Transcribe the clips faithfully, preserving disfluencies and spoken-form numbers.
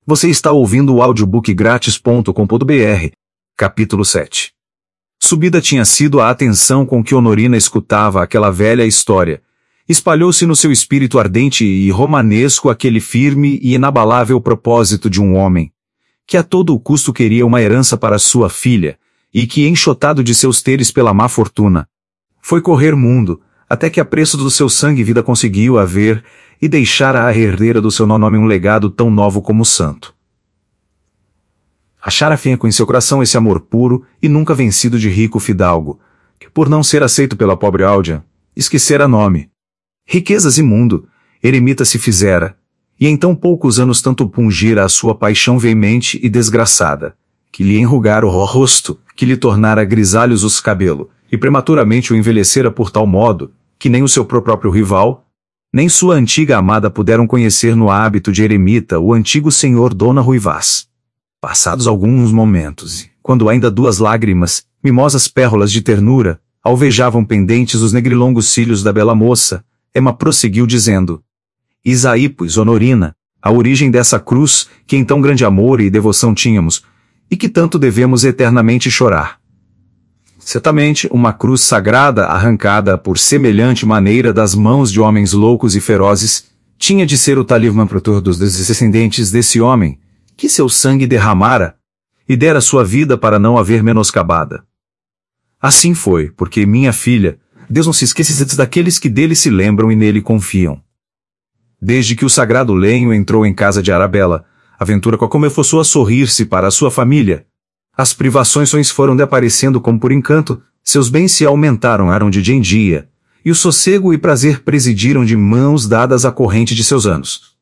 Você está ouvindo o audiobook grátis ponto com ponto br, capítulo sete. Subida tinha sido a atenção com que Honorina escutava aquela velha história. Espalhou-se no seu espírito ardente e romanesco aquele firme e inabalável propósito de um homem, que a todo custo queria uma herança para sua filha, e que, enxotado de seus teres pela má fortuna, foi correr mundo, até que a preço do seu sangue e vida conseguiu haver e deixar à herdeira do seu nome um legado tão novo como o santo. Achara afinco em seu coração esse amor puro e nunca vencido de rico fidalgo, que por não ser aceito pela pobre Áudia, esquecera nome. Riquezas e mundo, eremita se fizera, e em tão poucos anos tanto pungira a sua paixão veemente e desgraçada, que lhe enrugara o rosto, que lhe tornara grisalhos os cabelos, e prematuramente o envelhecera por tal modo, que nem o seu próprio rival, nem sua antiga amada puderam conhecer no hábito de eremita o antigo senhor Dona Ruivaz. Passados alguns momentos, quando ainda duas lágrimas, mimosas pérolas de ternura, alvejavam pendentes os negrilongos cílios da bela moça, Ema prosseguiu dizendo: Isaí, pois, Honorina, a origem dessa cruz, que em tão grande amor e devoção tínhamos, e que tanto devemos eternamente chorar. Certamente, uma cruz sagrada arrancada por semelhante maneira das mãos de homens loucos e ferozes, tinha de ser o talismã protetor dos descendentes desse homem, que seu sangue derramara, e dera sua vida para não haver menoscabada. Assim foi, porque minha filha, Deus não se esqueça daqueles que dele se lembram e nele confiam. Desde que o sagrado lenho entrou em casa de Arabella, a aventura começou a sorrir-se para a sua família. As privações foram desaparecendo como por encanto, seus bens se aumentaram eram de dia em dia, e o sossego e prazer presidiram de mãos dadas à corrente de seus anos.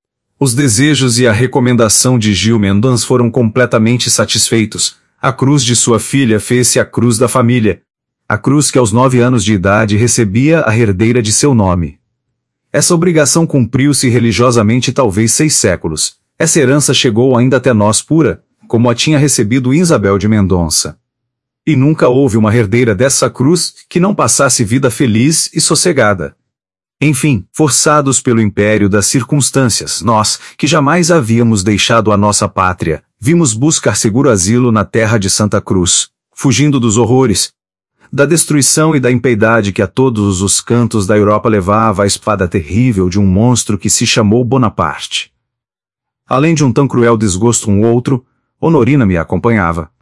Os desejos e a recomendação de Gil Mendonça foram completamente satisfeitos. A cruz de sua filha fez-se a cruz da família, a cruz que aos nove anos de idade recebia a herdeira de seu nome. Essa obrigação cumpriu-se religiosamente talvez seis séculos. Essa herança chegou ainda até nós pura, como a tinha recebido Isabel de Mendonça. E nunca houve uma herdeira dessa cruz que não passasse vida feliz e sossegada. Enfim, forçados pelo império das circunstâncias, nós, que jamais havíamos deixado a nossa pátria, vimos buscar seguro asilo na terra de Santa Cruz, fugindo dos horrores, da destruição e da impiedade que a todos os cantos da Europa levava a espada terrível de um monstro que se chamou Bonaparte. Além de um tão cruel desgosto um outro, Honorina me acompanhava.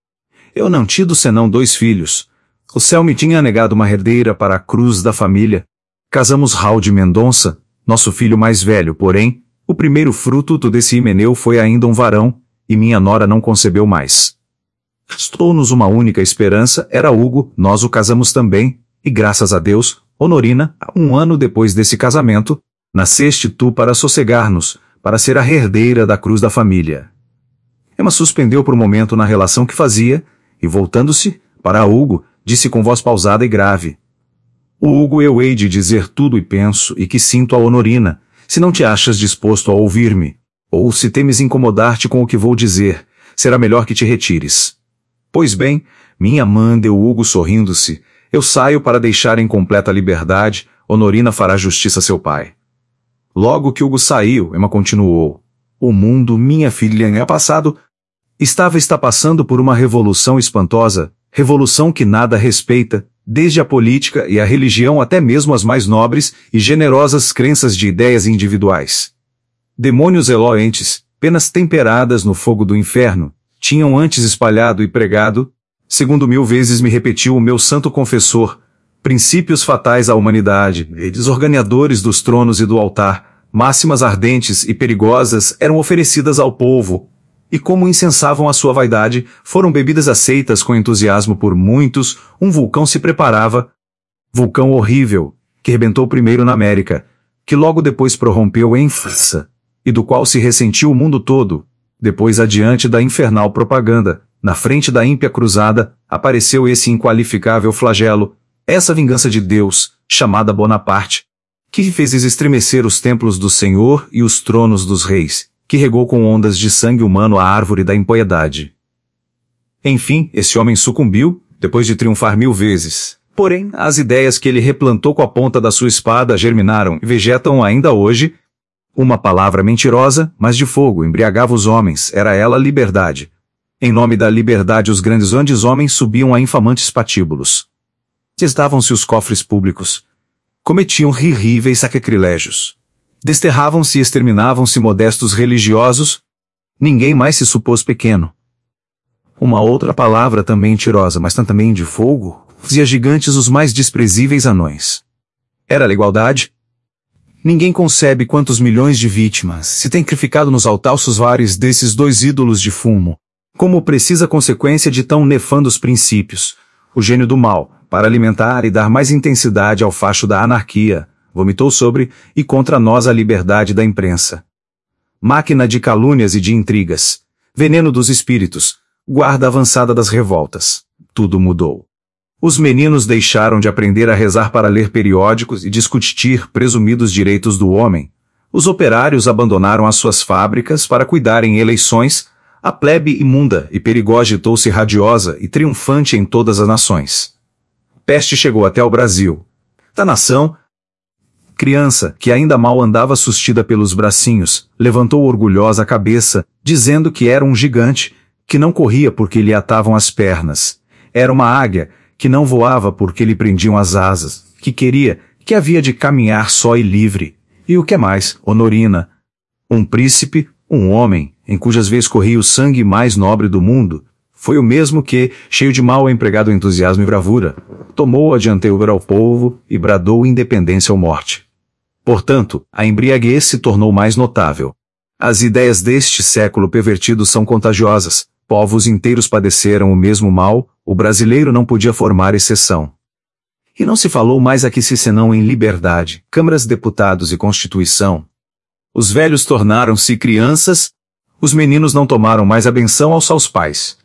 Eu não tido senão dois filhos. O céu me tinha negado uma herdeira para a cruz da família. Casamos Raul de Mendonça, nosso filho mais velho, porém, o primeiro fruto desse himeneu foi ainda um varão, e minha nora não concebeu mais. Restou-nos uma única esperança, era Hugo, nós o casamos também, e graças a Deus, Honorina, um ano depois desse casamento, nasceste tu para sossegar-nos, para ser a herdeira da cruz da família. Ema suspendeu por um momento na relação que fazia, e voltando-se, para Hugo, disse com voz pausada e grave: Hugo, eu hei de dizer tudo e penso e que sinto a Honorina, se não te achas disposto a ouvir-me, ou se temes incomodar-te com o que vou dizer, será melhor que te retires. Pois bem, minha mãe, deu Hugo sorrindo-se, eu saio para deixar em completa liberdade, Honorina fará justiça a seu pai. Logo que Hugo saiu, Ema continuou: o mundo, minha filha, é passado, estava está passando por uma revolução espantosa, revolução que nada respeita, desde a política e a religião até mesmo as mais nobres e generosas crenças de ideias individuais. Demônios eloentes, penas temperadas no fogo do inferno, tinham antes espalhado e pregado, segundo mil vezes me repetiu o meu santo confessor, princípios fatais à humanidade, e desorganizadores dos tronos e do altar, máximas ardentes e perigosas eram oferecidas ao povo, e como incensavam a sua vaidade, foram bebidas aceitas com entusiasmo por muitos, um vulcão se preparava, vulcão horrível, que rebentou primeiro na América, que logo depois prorrompeu em França, e do qual se ressentiu o mundo todo. Depois adiante da infernal propaganda, na frente da ímpia cruzada, apareceu esse inqualificável flagelo, essa vingança de Deus, chamada Bonaparte, que fez estremecer os templos do Senhor e os tronos dos reis, que regou com ondas de sangue humano a árvore da impiedade. Enfim, esse homem sucumbiu, depois de triunfar mil vezes. Porém, as ideias que ele replantou com a ponta da sua espada germinaram e vegetam ainda hoje. Uma palavra mentirosa, mas de fogo, embriagava os homens, era ela liberdade. Em nome da liberdade os grandes grandes homens subiam a infamantes patíbulos. Desdavam-se os cofres públicos. Cometiam terríveis sacrilégios. Desterravam-se e exterminavam-se modestos religiosos. Ninguém mais se supôs pequeno. Uma outra palavra também mentirosa, mas também de fogo, fazia gigantes os mais desprezíveis anões. Era a igualdade? Ninguém concebe quantos milhões de vítimas se tem sacrificado nos altaços vários desses dois ídolos de fumo, como precisa consequência de tão nefandos princípios, o gênio do mal, para alimentar e dar mais intensidade ao facho da anarquia, vomitou sobre e contra nós a liberdade da imprensa. Máquina de calúnias e de intrigas, veneno dos espíritos, guarda avançada das revoltas. Tudo mudou. Os meninos deixaram de aprender a rezar para ler periódicos e discutir presumidos direitos do homem. Os operários abandonaram as suas fábricas para cuidarem eleições. A plebe imunda e perigosa agitou-se radiosa e triunfante em todas as nações. Peste chegou até o Brasil. Da nação, criança, que ainda mal andava sustida pelos bracinhos, levantou orgulhosa a cabeça, dizendo que era um gigante, que não corria porque lhe atavam as pernas. Era uma águia, que não voava porque lhe prendiam as asas, que queria, que havia de caminhar só e livre. E o que mais, Honorina? Um príncipe, um homem, em cujas veias corria o sangue mais nobre do mundo, foi o mesmo que, cheio de mal empregado entusiasmo e bravura, tomou a dianteira ao povo e bradou independência ou morte. Portanto, a embriaguez se tornou mais notável. As ideias deste século pervertido são contagiosas, povos inteiros padeceram o mesmo mal, o brasileiro não podia formar exceção. E não se falou mais aqui se senão em liberdade, câmaras, deputados e constituição. Os velhos tornaram-se crianças, os meninos não tomaram mais a benção aos seus pais.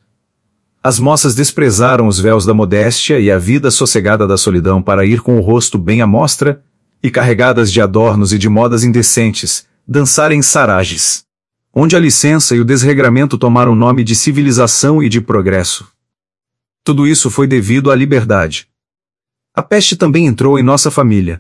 As moças desprezaram os véus da modéstia e a vida sossegada da solidão para ir com o rosto bem à mostra, e carregadas de adornos e de modas indecentes, dançar em sarajes, onde a licença e o desregramento tomaram o nome de civilização e de progresso. Tudo isso foi devido à liberdade. A peste também entrou em nossa família.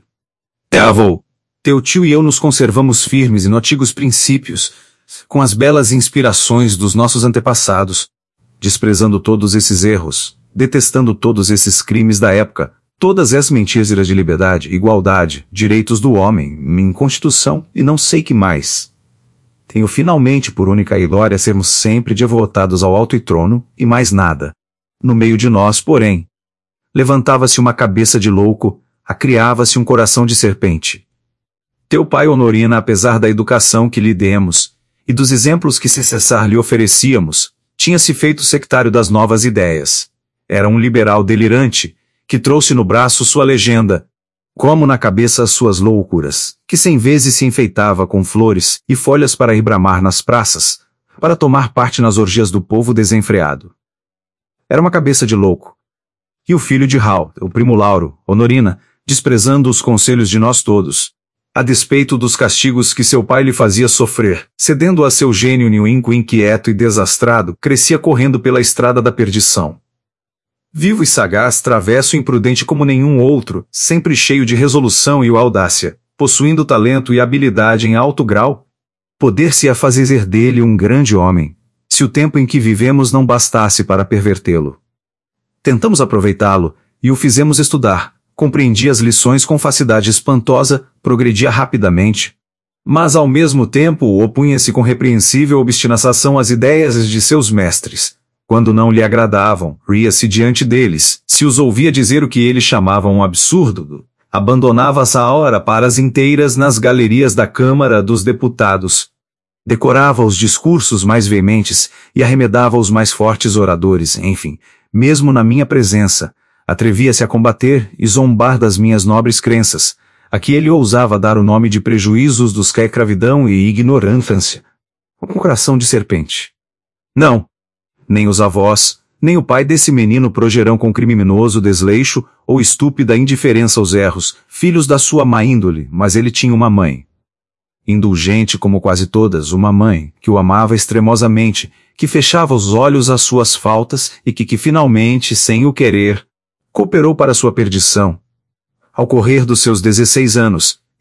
Avô, teu tio e eu nos conservamos firmes em antigos princípios, com as belas inspirações dos nossos antepassados, desprezando todos esses erros, detestando todos esses crimes da época, todas as mentiras de liberdade, igualdade, direitos do homem, minha constituição e não sei que mais. Tenho finalmente por única glória sermos sempre devotados ao alto e trono, e mais nada. No meio de nós, porém, levantava-se uma cabeça de louco, acriava-se um coração de serpente. Teu pai, Honorina, apesar da educação que lhe demos, e dos exemplos que sem cessar lhe oferecíamos, tinha-se feito sectário das novas ideias. Era um liberal delirante, que trouxe no braço sua legenda, como na cabeça as suas loucuras, que cem vezes se enfeitava com flores e folhas para ir bramar nas praças, para tomar parte nas orgias do povo desenfreado. Era uma cabeça de louco. E o filho de Raul, o primo Lauro, Honorina, desprezando os conselhos de nós todos, a despeito dos castigos que seu pai lhe fazia sofrer, cedendo a seu gênio ninco inquieto e desastrado, crescia correndo pela estrada da perdição. Vivo e sagaz, travesso e imprudente como nenhum outro, sempre cheio de resolução e audácia, possuindo talento e habilidade em alto grau, poder-se-á fazer dele um grande homem, se o tempo em que vivemos não bastasse para pervertê-lo. Tentamos aproveitá-lo, e o fizemos estudar, compreendia as lições com facilidade espantosa, progredia rapidamente, mas ao mesmo tempo opunha-se com repreensível obstinação às ideias de seus mestres. Quando não lhe agradavam, ria-se diante deles, se os ouvia dizer o que eles chamavam um absurdo, abandonava-se a hora para as inteiras nas galerias da Câmara dos Deputados, decorava os discursos mais veementes e arremedava os mais fortes oradores, enfim, mesmo na minha presença, atrevia-se a combater e zombar das minhas nobres crenças, a que ele ousava dar o nome de prejuízos dos que é cravidão e ignorância, com coração de serpente. Não, nem os avós, nem o pai desse menino progerão com criminoso desleixo ou estúpida indiferença aos erros, filhos da sua má índole, mas ele tinha uma mãe. Indulgente como quase todas, uma mãe, que o amava extremosamente, que fechava os olhos às suas faltas e que, que finalmente, sem o querer, cooperou para sua perdição. Ao correr dos seus dezesseis anos,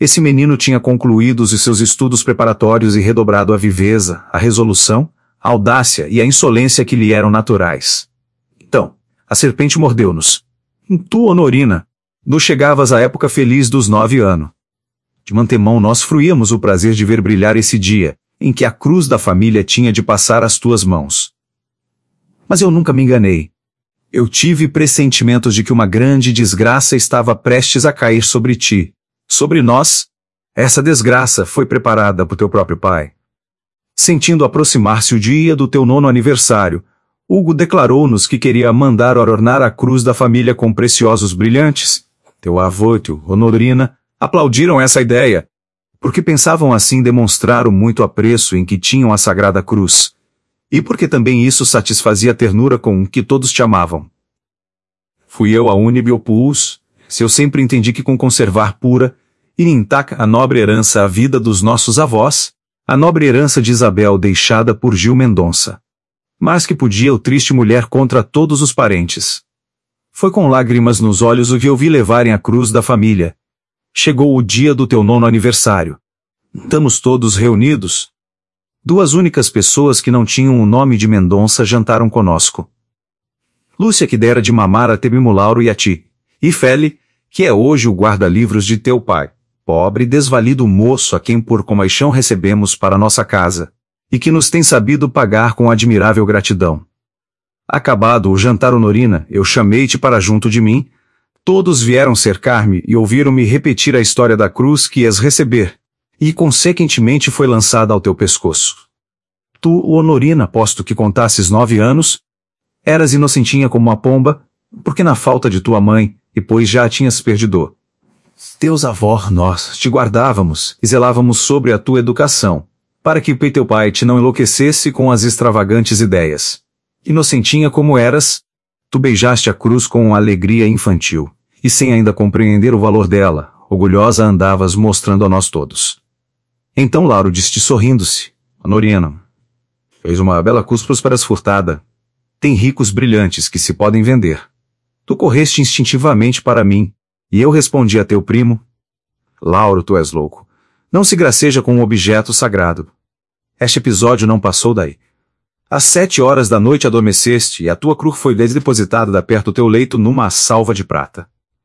Esse menino tinha concluído os seus estudos preparatórios e redobrado a viveza, a resolução, a audácia e a insolência que lhe eram naturais. Então, a serpente mordeu-nos. Tu, Honorina, nos chegavas à época feliz dos nove anos. De antemão nós fruíamos o prazer de ver brilhar esse dia, em que a cruz da família tinha de passar às tuas mãos. Mas eu nunca me enganei. Eu tive pressentimentos de que uma grande desgraça estava prestes a cair sobre ti, sobre nós. Essa desgraça foi preparada por teu próprio pai. Sentindo aproximar-se o dia do teu nono aniversário, Hugo declarou-nos que queria mandar ornar a cruz da família com preciosos brilhantes. Teu avô e teu Honorina aplaudiram essa ideia, porque pensavam assim demonstrar o muito apreço em que tinham a sagrada cruz, e porque também isso satisfazia a ternura com que todos te amavam. Fui eu a únibe opus, se eu sempre entendi que com conservar pura e intacta a nobre herança a vida dos nossos avós, a nobre herança de Isabel deixada por Gil Mendonça. Mas que podia o triste mulher contra todos os parentes. Foi com lágrimas nos olhos o que eu vi levarem a cruz da família. Chegou o dia do teu nono aniversário. Estamos todos reunidos. Duas únicas pessoas que não tinham o nome de Mendonça jantaram conosco. Lúcia, que dera de mamar a Tebimo Lauro e a ti, e Feli, que é hoje o guarda-livros de teu pai, pobre e desvalido moço a quem por compaixão recebemos para nossa casa, e que nos tem sabido pagar com admirável gratidão. Acabado o jantar, Honorina, eu chamei-te para junto de mim. Todos vieram cercar-me e ouviram-me repetir a história da cruz que ias receber, e consequentemente foi lançada ao teu pescoço. Tu, Honorina, posto que contasses nove anos, eras inocentinha como uma pomba, porque na falta de tua mãe, e pois já a tinhas perdido. Teus avós, nós, te guardávamos e zelávamos sobre a tua educação, para que teu pai te não enlouquecesse com as extravagantes ideias. Inocentinha como eras, tu beijaste a cruz com alegria infantil, e sem ainda compreender o valor dela, orgulhosa andavas mostrando a nós todos. Então Lauro disse sorrindo-se, Honorina, fez uma bela cruz prósperas furtada. Tem ricos brilhantes que se podem vender. Tu correste instintivamente para mim, e eu respondi a teu primo, Lauro, tu és louco. Não se graceja com um objeto sagrado. Este episódio não passou daí. Às sete horas da noite adormeceste e a tua cruz foi depositada da perto do teu leito numa salva de prata.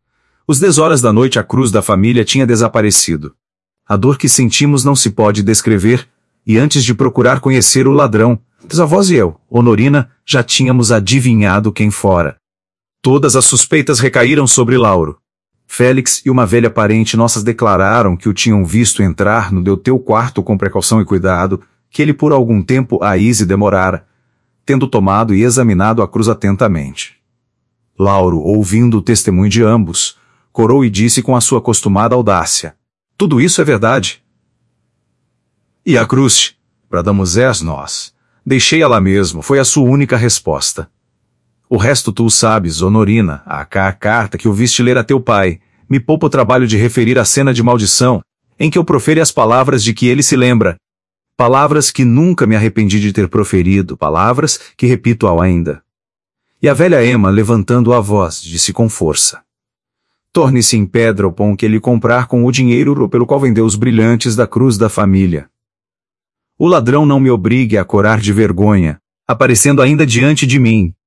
Às dez horas da noite a cruz da família tinha desaparecido. A dor que sentimos não se pode descrever, e antes de procurar conhecer o ladrão, teus avós e eu, Honorina, já tínhamos adivinhado quem fora. Todas as suspeitas recaíram sobre Lauro. Félix e uma velha parente nossas declararam que o tinham visto entrar no teu quarto com precaução e cuidado, que ele por algum tempo aí se demorara, tendo tomado e examinado a cruz atentamente. Lauro, ouvindo o testemunho de ambos, corou e disse com a sua acostumada audácia, tudo isso é verdade. E a cruz, bradamos és nós, deixei-a lá mesmo, foi a sua única resposta. O resto tu o sabes, Honorina, a cá a carta que ouviste ler a teu pai, me poupa o trabalho de referir a cena de maldição, em que eu profere as palavras de que ele se lembra. Palavras que nunca me arrependi de ter proferido, palavras que repito ao ainda. E a velha Emma, levantando a voz, disse com força. Torne-se em pedra o pão que ele comprar com o dinheiro pelo qual vendeu os brilhantes da cruz da família. O ladrão não me obrigue a corar de vergonha, aparecendo ainda diante de mim,